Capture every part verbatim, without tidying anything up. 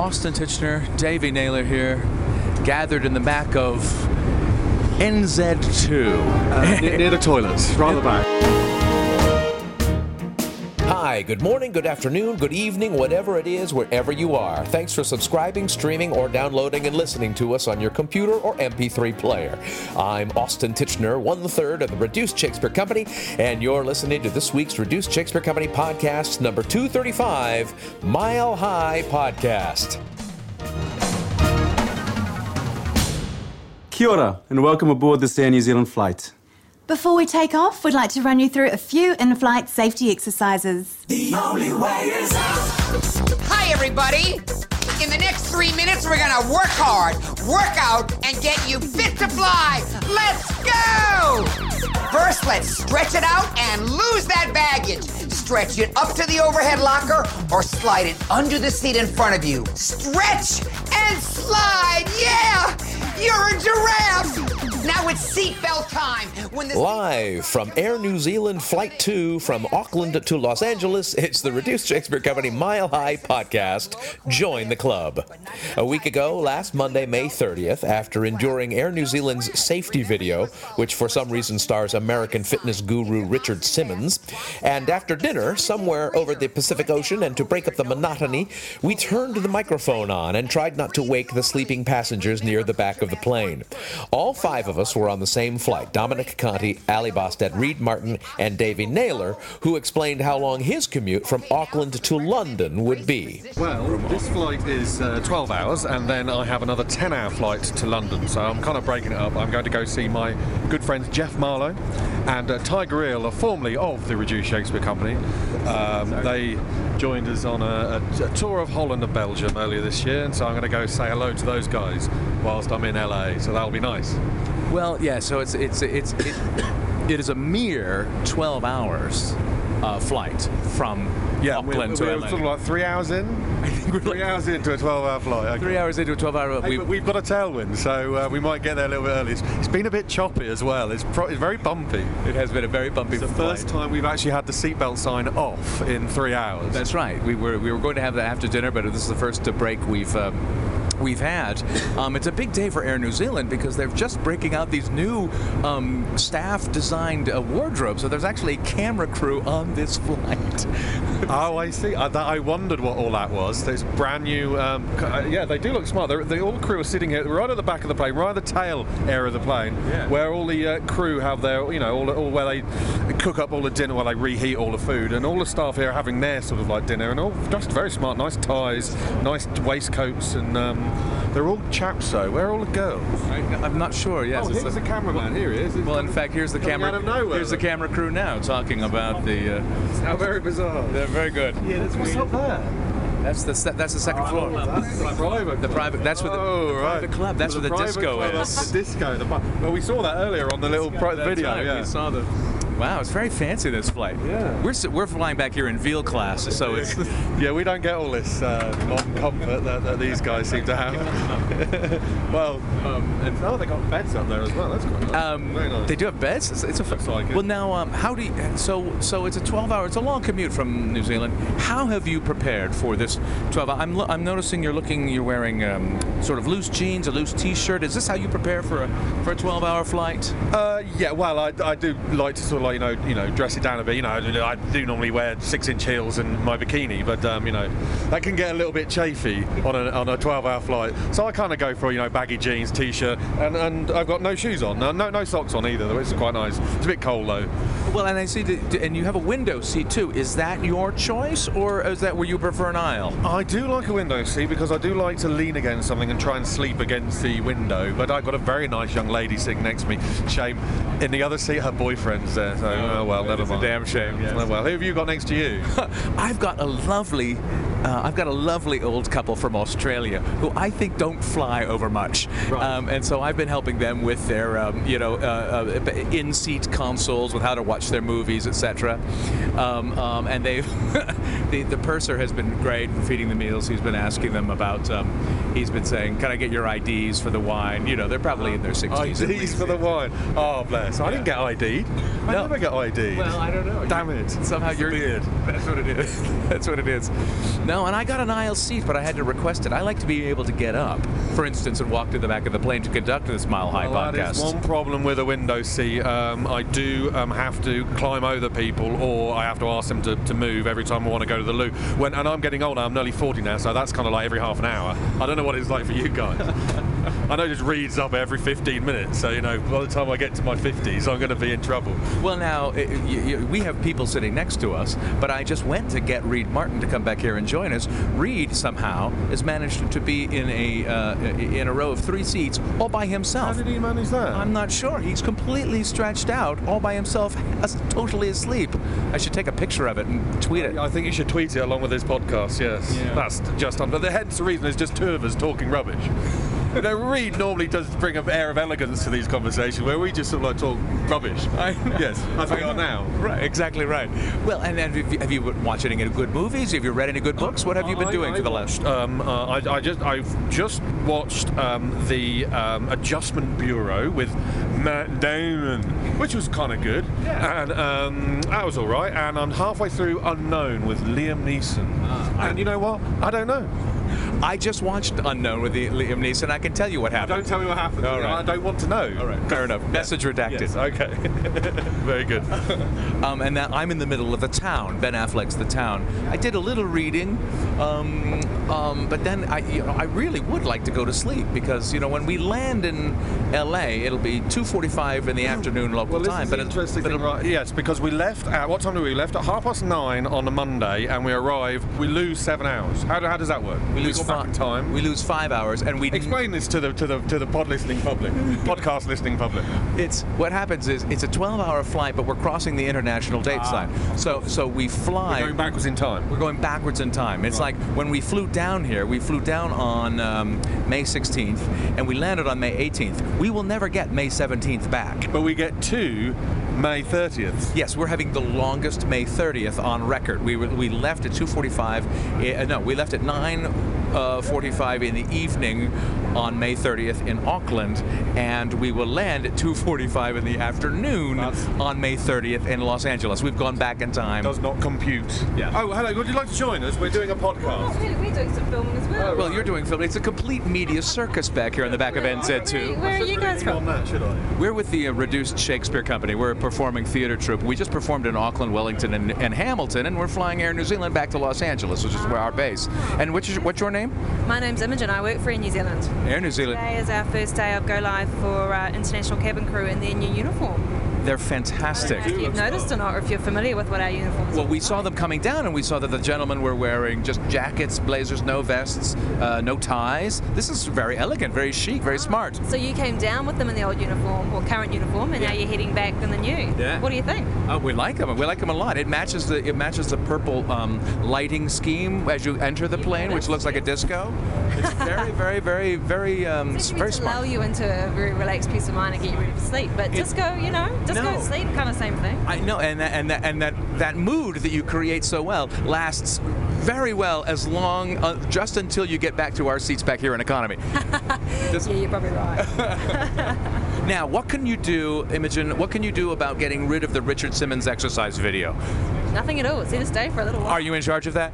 Austin Tichenor, Davey Naylor here, gathered in the back of N Z two. Uh, near, near the toilets, rather back. Hi, good morning, good afternoon, good evening, whatever it is, wherever you are. Thanks for subscribing, streaming, or downloading and listening to us on your computer or M P three player. I'm Austin Tichenor, one-third of the Reduced Shakespeare Company, and you're listening to this week's Reduced Shakespeare Company podcast, number two thirty-five, Mile High Podcast. Kia ora, and welcome aboard this Air New Zealand flight. Before we take off, we'd like to run you through a few in-flight safety exercises. The only way is out. Hi, everybody. In the next three minutes, we're gonna work hard, work out, and get you fit to fly. Let's go! First, let's stretch it out and lose that baggage. Stretch it up to the overhead locker or slide it under the seat in front of you. Stretch and slide, yeah! You're a giraffe! Now it's seatbelt time. When the Live from Air New Zealand Flight two from Auckland to Los Angeles, it's the Reduced Shakespeare Company Mile High Podcast. Join the club. A week ago, last Monday, May thirtieth, after enduring Air New Zealand's safety video, which for some reason stars American fitness guru Richard Simmons, and after dinner, somewhere over the Pacific Ocean, and to break up the monotony, we turned the microphone on and tried not to wake the sleeping passengers near the back of the plane. All five of us were on the same flight: Dominic Conti, Ali Bostad, Reed Martin, and Davey Naylor, who explained how long his commute from Auckland to London would be. Well, this flight is uh, twelve hours, and then I have another ten-hour flight to London, so I'm kind of breaking it up. I'm going to go see my good friends Jeff Marlowe and uh, Tiger Eel, formerly of the Reduced Shakespeare Company. Um, they joined us on a, a, a tour of Holland and Belgium earlier this year, and so I'm going to go say hello to those guys whilst I'm in L A, so that'll be nice. Well, yeah, so it's it's it's it, it is a mere twelve hours uh, flight from Yeah, Auckland we're, to we're Atlanta. sort of like three hours in. I think we're Three like hours into a twelve-hour flight. Okay. three hours into a twelve-hour. Hey, We, but we've got a tailwind, so uh, we might get there a little bit early. It's, it's been a bit choppy as well. It's, pro- it's very bumpy. it has been a very bumpy It's the flight. first time we've actually had the seatbelt sign off in three hours. That's right. We were we were going to have that after dinner, but this is the first uh, break we've um, we've had. Um, it's a big day for Air New Zealand because they're just breaking out these new um, staff-designed uh, wardrobes. So there's actually a camera crew on this flight. Oh, I see. I, that, I wondered what all that was. There's brand new. Um, c- uh, yeah, they do look smart. They're, they all the crew are sitting here, right at the back of the plane, right at the tail area of the plane, Yeah. where all the uh, crew have their, you know, all, all where they cook up all the dinner, where they reheat all the food, and all the staff here are having their sort of like dinner, and all dressed very smart, nice ties, nice waistcoats, and um, they're all chaps. So where are all the girls? I, I'm not sure. Yes. Oh, it's here's a- the cameraman. Here he is. He's well, in coming- fact, here's the coming camera. out of nowhere. Here's the camera crew now talking about the. Uh, How very bizarre. they're very good. Yeah, that's what's up there. That's the se- that's the second floor. That's the private. The private. That's where the, Oh, the right. private club. That's where the private disco club, is. The disco. The, pu- well, we saw that earlier on the little pri- That's video. right, Yeah. We saw the. Wow, it's very fancy, this flight. Yeah. We're s- we're flying back here in Veal class, so it's. Yeah, we don't get all this uh, modern comfort that, that these guys seem to have. well, um, and oh, they got beds up there as well. That's quite nice. Um, Very nice. They do have beds. It's, it's a Looks like it. well now. Um, how do you, so so it's a twelve hour. It's a long commute from New Zealand. How have you prepared for this twelve hour? I'm lo- I'm noticing you're looking. You're wearing um, sort of loose jeans, a loose T-shirt. Is this how you prepare for a for a twelve hour flight? Uh, yeah, well, I, I do like to sort of like you know you know dress it down a bit. You know, I do normally wear six-inch heels and my bikini, but um, you know that can get a little bit chafy on a on a twelve-hour flight. So I kind of go for you know baggy jeans, T-shirt, and, and I've got no shoes on, no no, no socks on either. Which is quite nice. It's a bit cold though. Well, and I see that, and you have a window seat too. Is that your choice, or is that where you prefer an aisle? I do like a window seat because I do like to lean against something and try and sleep against the window. But I've got a very nice young lady sitting next to me. Shame. In the other seat, her boyfriend's there. So oh, well, never It's a mind. damn shame. Yes. Oh, well, who have you got next to you? I've got a lovely, uh, I've got a lovely old couple from Australia who I think don't fly over much, Right. um, and so I've been helping them with their, um, you know, uh, uh, in-seat consoles with how to watch their movies, et cetera. Um, um, and they, the the purser has been great feeding the meals. He's been asking them about. Um, he's been saying, "Can I get your I Ds for the wine?" You know, they're probably in their sixties. I Ds for the wine. Oh, bless. I didn't get I D'd. I No. never get I D'd. Well, I don't know. Damn it. Somehow It's you're. the beard. That's what it is. That's what it is. No, and I got an aisle seat, but I had to request it. I like to be able to get up, for instance, and walk to the back of the plane to conduct this Mile High Well, podcast. that is one problem with a window seat. Um, I do um, have to climb over people, or I have to ask them to, to move every time I want to go to the loo. When, and I'm getting older. I'm nearly forty now, so that's kind of like every half an hour. I don't know what it's like for you guys. I know it just reads up every fifteen minutes, so you know by the time I get to my fifties, I'm going to be in trouble. Well, now, it, you, you, we have people sitting next to us, but I just went to get Reed Martin to come back here and join us. Reed, somehow, has managed to be in a uh, in a row of three seats all by How himself. did he manage that? I'm not sure. He's completely stretched out all by himself, as- totally asleep. I should take a picture of it and tweet it. I think you should tweet it along with this podcast, yes. Yeah. That's just on. But the hence the reason is just two of us talking rubbish. You know, Reed normally does bring an air of elegance to these conversations where we just sort of like talk rubbish. I know. Yes, as we I are know. now. Right, exactly right. Well, and, and have, you, have you been watching any good movies? Have you read any good books? What have you been I- doing I for the watched, last? Um, uh, I, I just I've just watched um, the um, Adjustment Bureau with Matt Damon, which was kind of good, Yeah. and um, that was all right. And I'm halfway through Unknown with Liam Neeson, Ah. and you know what? I don't know. I just watched Unknown with the, Liam Neeson. I can tell you what happened. Don't tell me what happened. All right. I don't want to know. All right, fair enough. Message redacted. Yes, okay. Very good. Um, and that I'm in the middle of The Town. Ben Affleck's The Town. I did a little reading, um, um, but then I, you know, I really would like to go to sleep because you know when we land in L A, it'll be two forty-five in the afternoon local Well, this time. is but the it- interesting but thing, it'll- right? Yes, because we left at what time did we? We left at half past nine on a Monday, and we arrive. We lose seven hours. How, do, how does that work? We lose go fi- back in time. We lose five hours, and we Explain this to the to the to the pod listening public, podcast listening public. It's what happens is it's a twelve-hour flight, but we're crossing the international date Ah, line. So so we fly. Going backwards in time. We're going backwards in time. It's like when we flew down here, we flew down on um, May sixteenth, and we landed on May eighteenth. We will never get May seventeenth back. But we get to May thirtieth. Yes, we're having the longest May thirtieth on record. We were, we left at two forty-five. Uh, no, we left at nine forty-five in the evening on May thirtieth in Auckland, and we will land at two forty-five in the afternoon That's- on May thirtieth in Los Angeles. We've gone back in time. Does not compute. Yeah. Oh, hello. Would you like to join us? We're doing a podcast. We're, we're doing some filming as well. Well, you're doing film. It's a complete media circus back here in the back of N Z two. Where are you guys On from? that, should I? We're with the uh, Reduced Shakespeare Company. We're a performing theater troupe. We just performed in Auckland, Wellington, and, and Hamilton, and we're flying Air New Zealand back to Los Angeles, which is where our base. And which is, what's your name? My name's Imogen. I work for Air New Zealand. Air New Zealand. Today is our first day of go live for uh, international cabin crew in their new uniform. They're I fantastic. don't know if you've noticed or not, or if you're familiar with what our uniforms Well, are. we saw them coming down, and we saw that the gentlemen were wearing just jackets, blazers, no vests, uh, no ties. This is very elegant, very chic, very smart. So you came down with them in the old uniform, or current uniform, and now you're heading back in the new. Yeah. What do you think? Uh, we like them. We like them a lot. It matches the it matches the purple um, lighting scheme as you enter the plane, which looks like a disco. It's very, very, very, very, um, Seems to me very to lull smart. you into a very relaxed peace of mind and get you ready for sleep. But disco, you know, disco No. and sleep, kind of same thing. I know, and that, and that and that that mood that you create so well lasts very well as long uh, just until you get back to our seats back here in economy. Yeah, you're probably right. Now, what can you do, Imogen? What can you do about getting rid of the Richard Simmons exercise video? Nothing at all. It's here to stay for a little while. Are you in charge of that?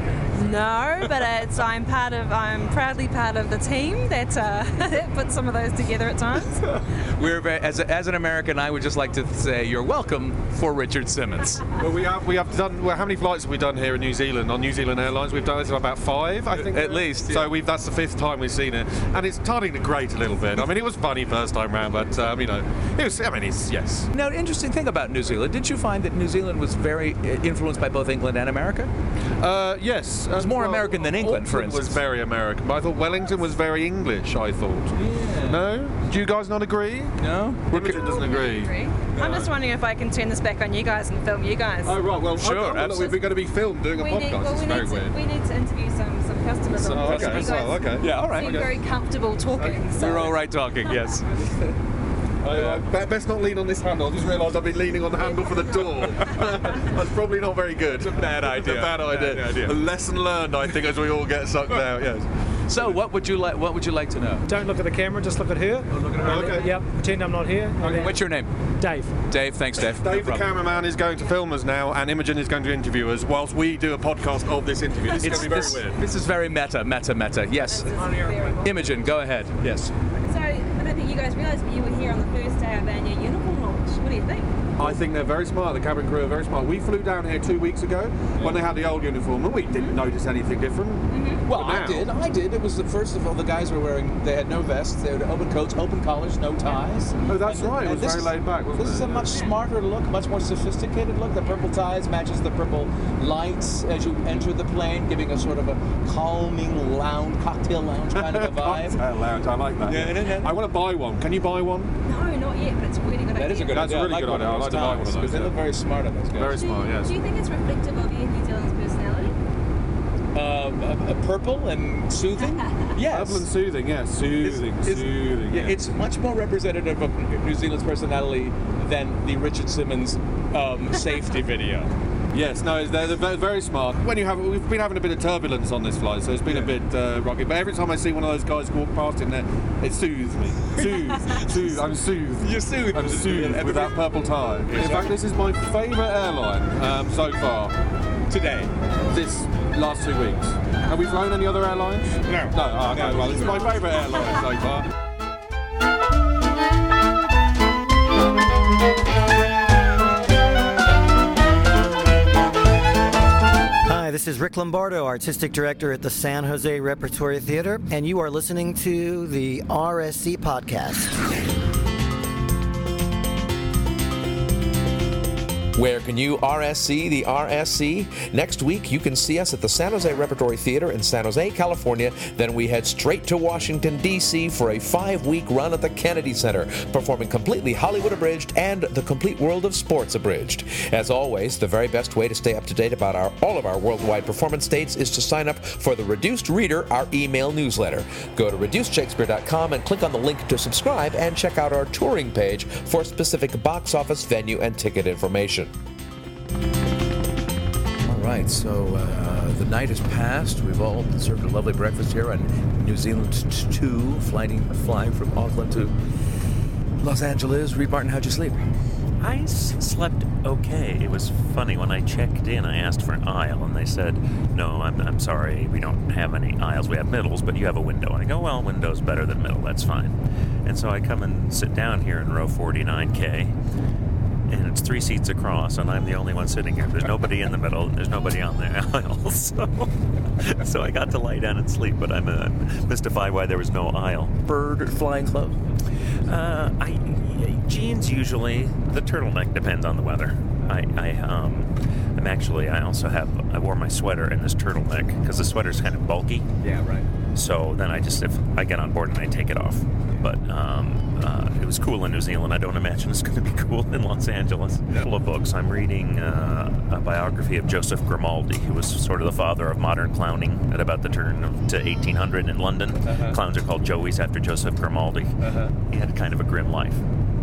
No, but it's, I'm part of. I'm proudly part of the team that uh, that puts some of those together at times. We're very, as, a, as an American, I would just like to say you're welcome for Richard Simmons. Well, we have we have done. Well, how many flights have we done here in New Zealand on New Zealand Airlines? We've done it about five, I think. At least, So yeah. we've that's the fifth time we've seen it, and it's starting to grate a little bit. I mean, it was funny first time round, but um, you know, it was. I mean, it's yes. Now, interesting thing about New Zealand, didn't you find that New Zealand was very uh, influenced by both England and America? Uh, yes, it was more American than England, for Was instance. very American, but I thought Wellington was very English. I thought. Yeah. No, do you guys not agree? No? Imogen doesn't agree. I'm just wondering if I can turn this back on you guys and film you guys. Oh right, well, Sure, okay, well, absolutely. we're going to be filmed doing a we podcast. need, well, it's we, very need to, weird. we need to interview some, some customers. Some on Oh, this. okay, You guys well, okay. Yeah, all right. seem very comfortable talking. So. We're all right talking, yes. I, uh, be- best not lean on this handle. I just realised I've been leaning on the handle for the door. That's probably not very good. It's a bad idea. It's a bad idea. Bad idea. A lesson learned, I think, as we all get sucked out. Yes. So, what would you like? What would you like to know? Don't look at the camera, just look at her. Oh, look at her. Okay. Yep, pretend I'm not here. and then- What's your name? Dave. Dave. Thanks, Dave. No Dave, the problem. cameraman, is going to film us now, and Imogen is going to interview us whilst we do a podcast of this interview. This is It's, going to be very this, weird. this is very meta, meta, meta. Yes. Imogen, go ahead. Yes. So I don't think you guys realise, but you were here on the first day of our new uniform launch. What do you think? I think they're very smart. The cabin crew are very smart. We flew down here two weeks ago when they had the old uniform, and we didn't notice anything different. Well, But I now- did. I did. It was the first of all. The guys were wearing. They had no vests. They had open coats, open collars, no ties. Oh, that's And- right. It and was this very is- laid back, wasn't This it? is a much smarter look, much more sophisticated look. The purple ties matches the purple lights as you enter the plane, giving a sort of a calming lounge, cocktail lounge kind of a vibe. Cocktail lounge. I like that. Yeah, yeah, yeah. I want to buy one. Can you buy one? No, not yet, but it's a really good idea. That is a good That's a idea. really I like good one idea. of I those like to buy one of ties, those, because they yeah. look very smart on those guys. Very Do you- smart, yes. Do you think it's reflective of Air New Zealand's personality? Uh, uh, purple and soothing. Yes. Purple and soothing, yeah. Soothing, It's- it's- soothing. yeah, yeah. it's much more representative of New Zealand's personality than the Richard Simmons um, safety video. Yes, no, they're, they're very, very smart. When you have, we've been having a bit of turbulence on this flight, so it's been a bit uh, rocky. But every time I see one of those guys walk past in there, it soothes me. Soothes, soothes. I'm soothed. You're soothed. I'm soothed with that purple tie. In fact, this is my favourite airline um, so far. Today. This last two weeks. Have we flown any other airlines? No. No. Oh, okay. No. Well, it's my favourite airline so far. Hi, this is Rick Lombardo, Artistic Director at the San Jose Repertory Theater, and you are listening to the R S C Podcast. Where can you R S C the R S C? Next week, you can see us at the San Jose Repertory Theater in San Jose, California. Then we head straight to Washington, D C for a five-week run at the Kennedy Center, performing completely Hollywood Abridged and the complete world of sports abridged. As always, the very best way to stay up to date about our, all of our worldwide performance dates is to sign up for the Reduced Reader, our email newsletter. Go to reduced shakespeare dot com and click on the link to subscribe, and check out our touring page for specific box office, venue, and ticket information. All right, so uh, the night has passed. We've all served a lovely breakfast here on New Zealand two, flying, flying from Auckland to Los Angeles. Reed Martin, how'd you sleep? I s- slept okay. It was funny, when I checked in, I asked for an aisle, and they said, no, I'm, I'm sorry, we don't have any aisles. We have middles, but you have a window. And I go, well, window's better than middle, that's fine. And so I come and sit down here in row forty-nine K, and it's three seats across, and I'm the only one sitting here. There's nobody in the middle, and there's nobody on the aisle. So, so I got to lie down and sleep, but I'm uh, mystified why there was no aisle. Bird flying clothes? Uh, I jeans usually. The turtleneck depends on the weather. I, I um, I'm actually. I also have. I wore my sweater and this turtleneck because the sweater's kind of bulky. Yeah, right. So then I just, if I get on board and I take it off. But um, uh, it was cool in New Zealand. I don't imagine it's going to be cool in Los Angeles. A couple of books. I'm reading uh, a biography of Joseph Grimaldi, who was sort of the father of modern clowning at about the turn of, to eighteen hundred in London. Uh-huh. Clowns are called Joeys after Joseph Grimaldi. Uh-huh. He had kind of a grim life.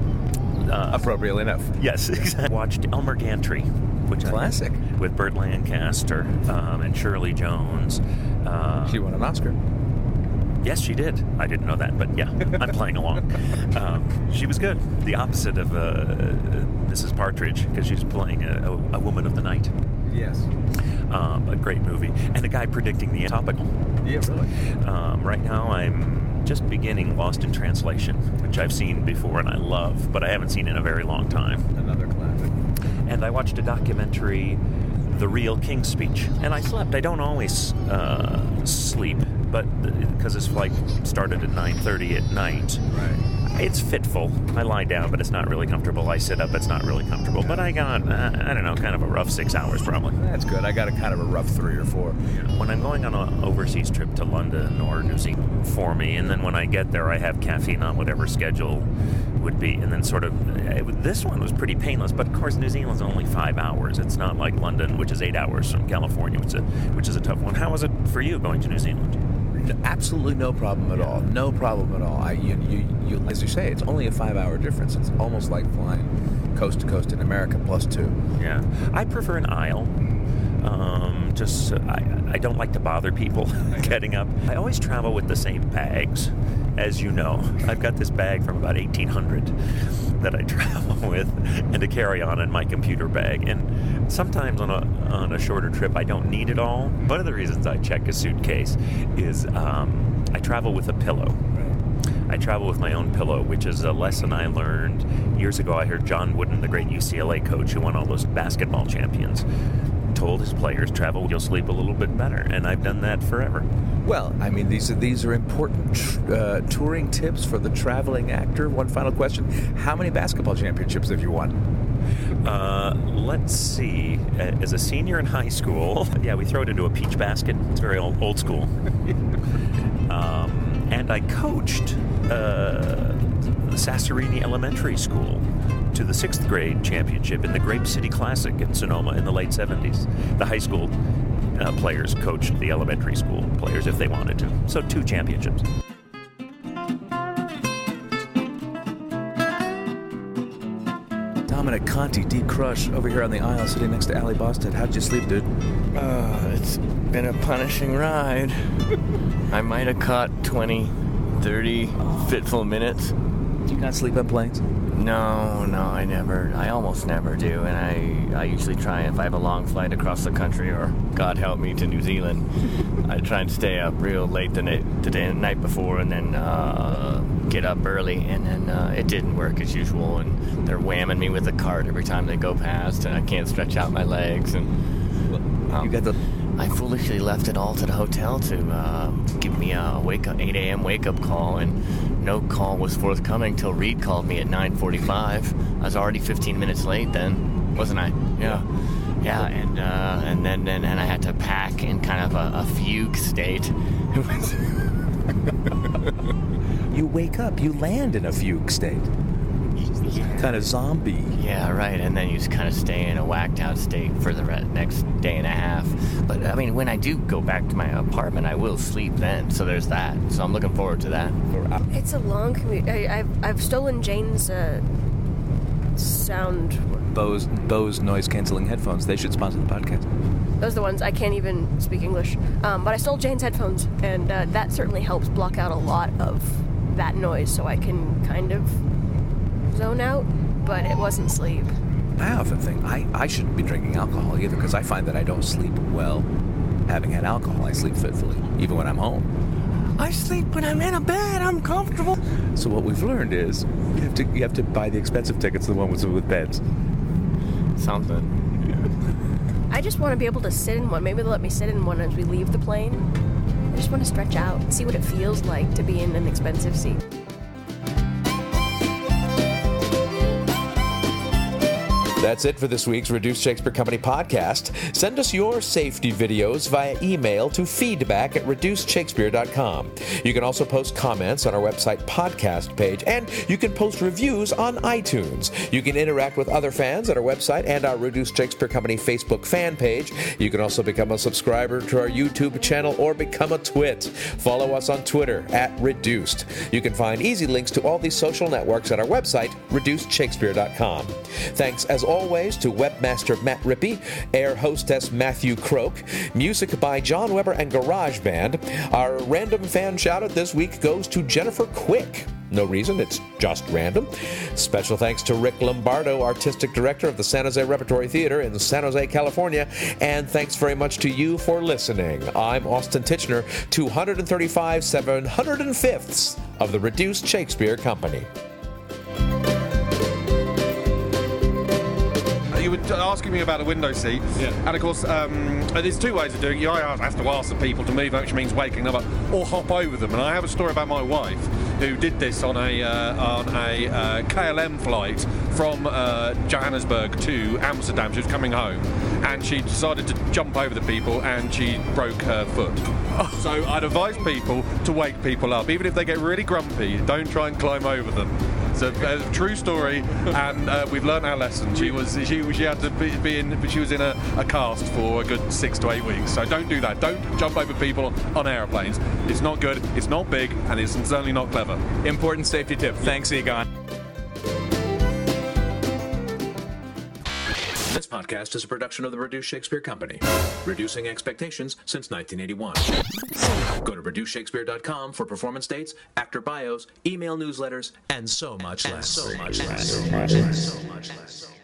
Uh, Appropriately enough. Yes, exactly. Watched Elmer Gantry, which Classic. I, with Burt Lancaster um, and Shirley Jones. Uh, She won an Oscar. Yes, she did. I didn't know that, but yeah, I'm playing along. Um, she was good. The opposite of uh, Missus Partridge, because she's playing a, a, a woman of the night. Yes. Um, a great movie. And a guy predicting the topical. Yeah, really. Um, right now, I'm just beginning Lost in Translation, which I've seen before and I love, but I haven't seen in a very long time. Another classic. And I watched a documentary, The Real King's Speech. And I slept. I don't always uh, sleep, but because this flight started at nine thirty at night. Right. It's fitful. I lie down, but it's not really comfortable. I sit up, it's not really comfortable. But I got, uh, I don't know, kind of a rough six hours probably. That's good. I got a kind of a rough three or four. When I'm going on an overseas trip to London or New Zealand for me, and then when I get there, I have caffeine on whatever schedule would be, and then sort of, it, this one was pretty painless, but of course New Zealand's only five hours. It's not like London, which is eight hours from California, which is a, which is a tough one. How was it for you going to New Zealand? Absolutely no problem at all. No problem at all. I, you, you, you, as you say, it's only a five-hour difference. It's almost like flying coast to coast in America plus two. Yeah, I prefer an aisle. Um, just uh, I, I don't like to bother people getting up. I always travel with the same bags, as you know. I've got this bag from about eighteen hundred that I travel with and to carry on in my computer bag. And sometimes on a on a shorter trip, I don't need it all. One of the reasons I check a suitcase is um, I travel with a pillow. I travel with my own pillow, which is a lesson I learned years ago. I heard John Wooden, the great U C L A coach who won all those basketball champions, told his players, travel, you'll sleep a little bit better. And I've done that forever. Well, I mean, these are these are important uh, touring tips for the traveling actor. One final question. How many basketball championships have you won? Uh, let's see. As a senior in high school, yeah, we throw it into a peach basket. It's very old, old school. um, and I coached uh, the Sasserini Elementary School to the sixth grade championship in the Grape City Classic in Sonoma in the late seventies. The high school uh, players coached the elementary school players if they wanted to. So two championships. Dominic Conti, D Crush, over here on the aisle sitting next to Allie Bosted. How'd you sleep, dude? Uh, it's been a punishing ride. I might have caught twenty, thirty fitful minutes. Do you not sleep on planes? No, no, I never. I almost never do, and I, I usually try, if I have a long flight across the country, or God help me, to New Zealand, I try and stay up real late the night, the day, night before, and then uh, get up early, and then uh, it didn't work as usual, and they're whamming me with a cart every time they go past, and I can't stretch out my legs, and um, you got the... I foolishly left it all to the hotel to uh, give me a wake up eight a.m. wake-up call, and no call was forthcoming till Reed called me at nine forty-five. I was already fifteen minutes late then, wasn't I? Yeah. Yeah, and uh, and then, then and I had to pack in kind of a, a fugue state. You wake up, you land in a fugue state. Yeah. Kind of zombie. Yeah, right. And then you just kind of stay in a whacked out state for the re- next day and a half. But I mean, when I do go back to my apartment, I will sleep then. So there's that. So I'm looking forward to that. It's a long commute. I, I've I've stolen Jane's uh, sound. Bose Bose noise canceling headphones. They should sponsor the podcast. Those are the ones. I can't even speak English. Um, but I stole Jane's headphones, and uh, that certainly helps block out a lot of that noise, so I can kind of zone out, but it wasn't sleep. I often think I, I shouldn't be drinking alcohol either, because I find that I don't sleep well having had alcohol. I sleep fitfully, even when I'm home. I sleep when I'm in a bed. I'm comfortable. So what we've learned is you have to you have to buy the expensive tickets, the one with, with beds. Something. I just want to be able to sit in one. Maybe they'll let me sit in one as we leave the plane. I just want to stretch out and see what it feels like to be in an expensive seat. That's it for this week's Reduced Shakespeare Company podcast. Send us your safety videos via email to feedback at reduced shakespeare dot com. You can also post comments on our website podcast page, and you can post reviews on iTunes. You can interact with other fans at our website and our Reduced Shakespeare Company Facebook fan page. You can also become a subscriber to our YouTube channel or become a twit. Follow us on Twitter at Reduced. You can find easy links to all these social networks at our website, reduced shakespeare dot com. Thanks as always to webmaster Matt Rippey, air hostess Matthew Croak, music by John Weber and GarageBand. Our random fan shout-out this week goes to Jennifer Quick. No reason, it's just random. Special thanks to Rick Lombardo, artistic director of the San Jose Repertory Theater in San Jose, California. And thanks very much to you for listening. I'm Austin Tichenor, two hundred thirty-five seven hundred fifths of the Reduced Shakespeare Company. You were asking me about a window seat, yeah. And of course, um, there's two ways of doing it. You either have to ask the people to move, which means waking them up, or hop over them. And I have a story about my wife who did this on a uh, on a uh, K L M flight from uh, Johannesburg to Amsterdam. She was coming home, and she decided to jump over the people, and she broke her foot. Oh. So I'd advise people to wake people up, even if they get really grumpy. Don't try and climb over them. It's a, a true story, and uh, we've learned our lesson. She was she she had to be, be in she was in a, a cast for a good six to eight weeks. So don't do that. Don't jump over people on airplanes. It's not good. It's not big, and it's certainly not clever. Important safety tip. Thanks, Egon. This podcast is a production of the Reduced Shakespeare Company, reducing expectations since nineteen eighty-one. Go to reduced shakespeare dot com for performance dates, actor bios, email newsletters, and so much less. So much less. So much less. So much less.